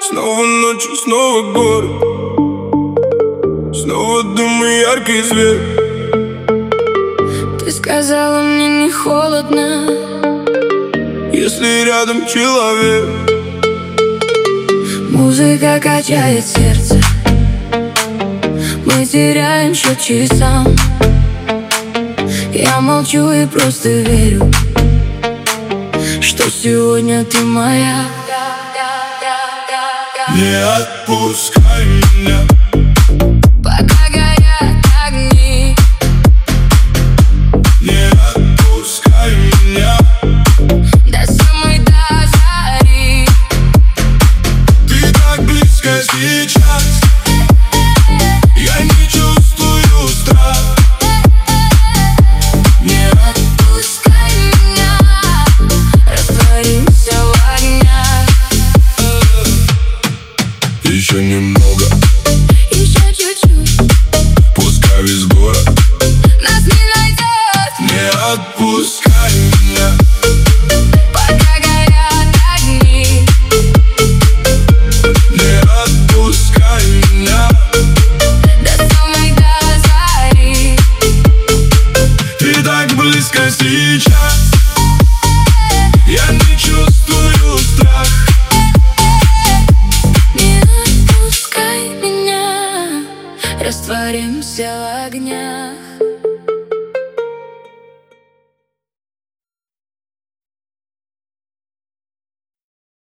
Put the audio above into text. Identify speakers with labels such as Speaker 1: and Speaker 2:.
Speaker 1: Снова ночь, снова город, снова дым и яркий свет.
Speaker 2: Ты сказала мне не холодно,
Speaker 1: если рядом человек.
Speaker 2: Музыка качает сердце, мы теряем счет часам. Я молчу и просто верю, что сегодня ты моя.
Speaker 1: Не отпускай меня,
Speaker 2: пока горят огни.
Speaker 1: не отпускай меня,
Speaker 2: До самой до зари.
Speaker 1: ты так близко сейчас, я не чувствую страх.
Speaker 2: Не отпускай меня, растворимся в огнях.
Speaker 1: Еще немного,
Speaker 2: Еще чуть-чуть,
Speaker 1: пускай весь город.
Speaker 2: нас не найдет.
Speaker 1: Не отпускай меня,
Speaker 2: Пока горят огни.
Speaker 1: не отпускай меня,
Speaker 2: До самой до зари.
Speaker 1: ты так близко сейчас, я не чувствую страх.
Speaker 2: Не отпускай меня, растворимся в огнях.